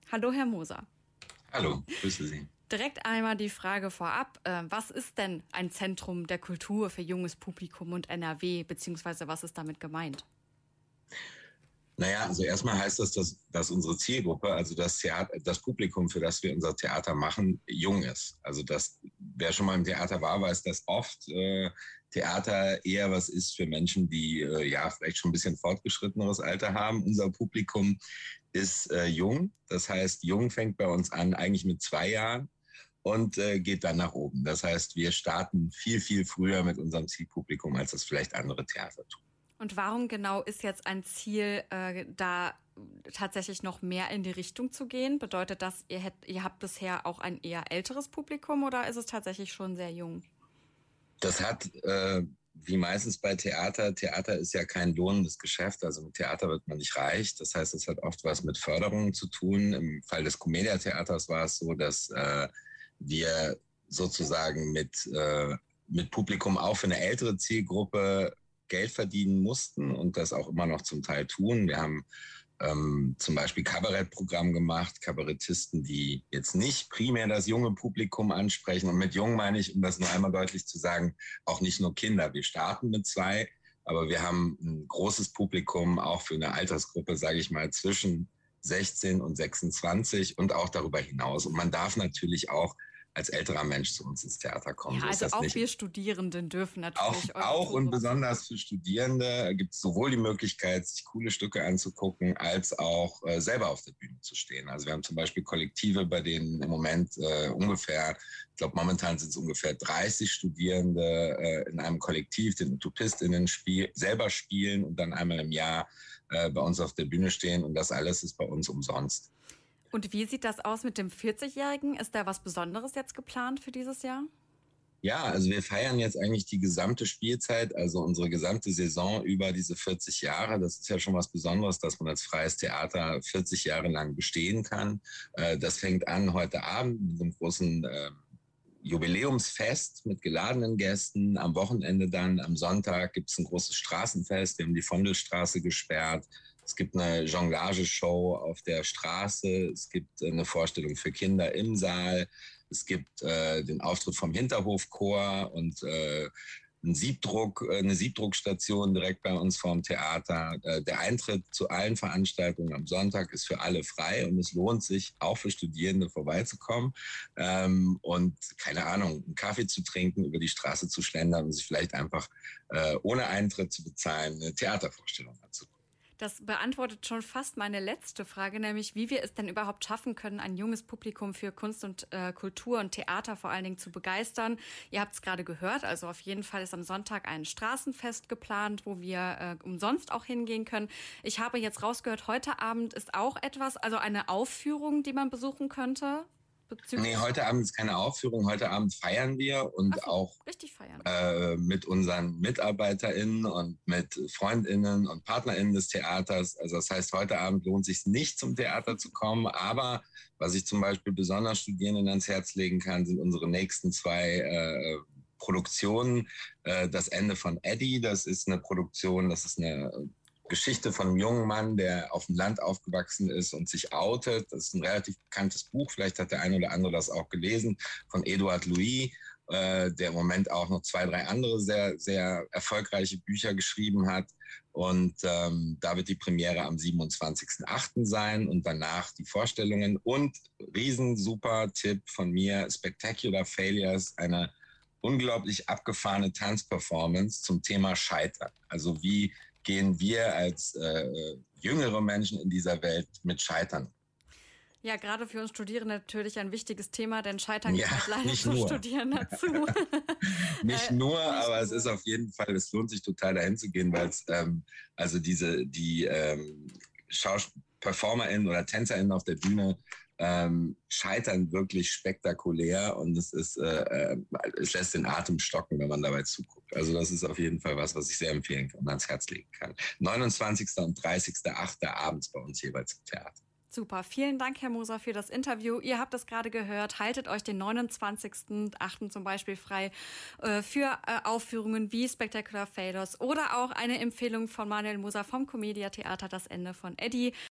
Hallo, Herr Moser. Hallo, grüße Sie. Direkt einmal die Frage vorab. Was ist denn ein Zentrum der Kultur für junges Publikum und NRW, beziehungsweise was ist damit gemeint? Naja, also erstmal heißt das, dass unsere Zielgruppe, also das Publikum, für das wir unser Theater machen, jung ist. Also wer schon mal im Theater war, weiß, dass oft Theater eher was ist für Menschen, die vielleicht schon ein bisschen fortgeschritteneres Alter haben. Unser Publikum ist jung. Das heißt, jung fängt bei uns an eigentlich mit 2 Jahren und geht dann nach oben. Das heißt, wir starten viel, viel früher mit unserem Zielpublikum, als das vielleicht andere Theater tun. Und warum genau ist jetzt ein Ziel, da tatsächlich noch mehr in die Richtung zu gehen? Bedeutet das, ihr habt bisher auch ein eher älteres Publikum oder ist es tatsächlich schon sehr jung? Das hat, wie meistens bei Theater ist ja kein lohnendes Geschäft, also mit Theater wird man nicht reich. Das heißt, es hat oft was mit Förderungen zu tun. Im Fall des Commedia-Theaters war es so, dass wir sozusagen mit Publikum auch für eine ältere Zielgruppe Geld verdienen mussten und das auch immer noch zum Teil tun. Wir haben zum Beispiel Kabarettprogramm gemacht, Kabarettisten, die jetzt nicht primär das junge Publikum ansprechen. Und mit jung meine ich, um das nur einmal deutlich zu sagen, auch nicht nur Kinder. Wir starten mit 2, aber wir haben ein großes Publikum auch für eine Altersgruppe, sage ich mal, zwischen 16 und 26 und auch darüber hinaus. Und man darf natürlich auch als älterer Mensch zu uns ins Theater kommen. Ja, also auch wir Studierenden dürfen natürlich auch und besonders für Studierende gibt es sowohl die Möglichkeit, sich coole Stücke anzugucken, als auch selber auf der Bühne zu stehen. Also wir haben zum Beispiel Kollektive, bei denen im Moment ungefähr, ich glaube momentan sind es ungefähr 30 Studierende in einem Kollektiv, den UtopistInnen selber spielen und dann einmal im Jahr bei uns auf der Bühne stehen und das alles ist bei uns umsonst. Und wie sieht das aus mit dem 40-Jährigen? Ist da was Besonderes jetzt geplant für dieses Jahr? Ja, also wir feiern jetzt eigentlich die gesamte Spielzeit, also unsere gesamte Saison über diese 40 Jahre. Das ist ja schon was Besonderes, dass man als freies Theater 40 Jahre lang bestehen kann. Das fängt an heute Abend mit einem großen Jubiläumsfest mit geladenen Gästen. Am Wochenende dann, am Sonntag, gibt es ein großes Straßenfest. Wir haben die Vondelstraße gesperrt. Es gibt eine Jonglage-Show auf der Straße. Es gibt eine Vorstellung für Kinder im Saal. Es gibt den Auftritt vom Hinterhofchor und eine Siebdruckstation direkt bei uns vorm Theater. Der Eintritt zu allen Veranstaltungen am Sonntag ist für alle frei und es lohnt sich auch für Studierende vorbeizukommen und keine Ahnung, einen Kaffee zu trinken, über die Straße zu schlendern und sich vielleicht einfach ohne Eintritt zu bezahlen eine Theatervorstellung anzugucken. Das beantwortet schon fast meine letzte Frage, nämlich wie wir es denn überhaupt schaffen können, ein junges Publikum für Kunst und Kultur und Theater vor allen Dingen zu begeistern. Ihr habt es gerade gehört, also auf jeden Fall ist am Sonntag ein Straßenfest geplant, wo wir umsonst auch hingehen können. Ich habe jetzt rausgehört, heute Abend ist auch etwas, also eine Aufführung, die man besuchen könnte. Nee, heute Abend ist keine Aufführung. Heute Abend feiern wir und so, auch richtig feiern. Mit unseren MitarbeiterInnen und mit FreundInnen und PartnerInnen des Theaters. Also das heißt, heute Abend lohnt es sich nicht zum Theater zu kommen. Aber was ich zum Beispiel besonders Studierenden ans Herz legen kann, sind unsere nächsten 2 Produktionen. Das Ende von Eddie, das ist eine Produktion, das ist eine Geschichte von einem jungen Mann, der auf dem Land aufgewachsen ist und sich outet. Das ist ein relativ bekanntes Buch, vielleicht hat der eine oder andere das auch gelesen, von Edouard Louis, der im Moment auch noch 2, 3 andere sehr, sehr erfolgreiche Bücher geschrieben hat. Und da wird die Premiere am 27.08. sein und danach die Vorstellungen. Und riesen super Tipp von mir, Spectacular Failures, eine unglaublich abgefahrene Tanzperformance zum Thema Scheitern. Also wie gehen wir als jüngere Menschen in dieser Welt mit Scheitern? Ja, gerade für uns Studierende natürlich ein wichtiges Thema, denn Scheitern gehört leider zum nur. Studieren dazu. Nicht nur, aber es ist auf jeden Fall, es lohnt sich total dahin zu gehen, weil es also die PerformerInnen oder TänzerInnen auf der Bühne scheitern wirklich spektakulär und es lässt den Atem stocken, wenn man dabei zuguckt. Also das ist auf jeden Fall was ich sehr empfehlen kann und ans Herz legen kann. 29. und 30.08. abends bei uns jeweils im Theater. Super, vielen Dank, Herr Moser, für das Interview. Ihr habt es gerade gehört, haltet euch den 29.08. zum Beispiel frei für Aufführungen wie Spectacular Failures oder auch eine Empfehlung von Manuel Moser vom Commedia Theater, das Ende von Eddie.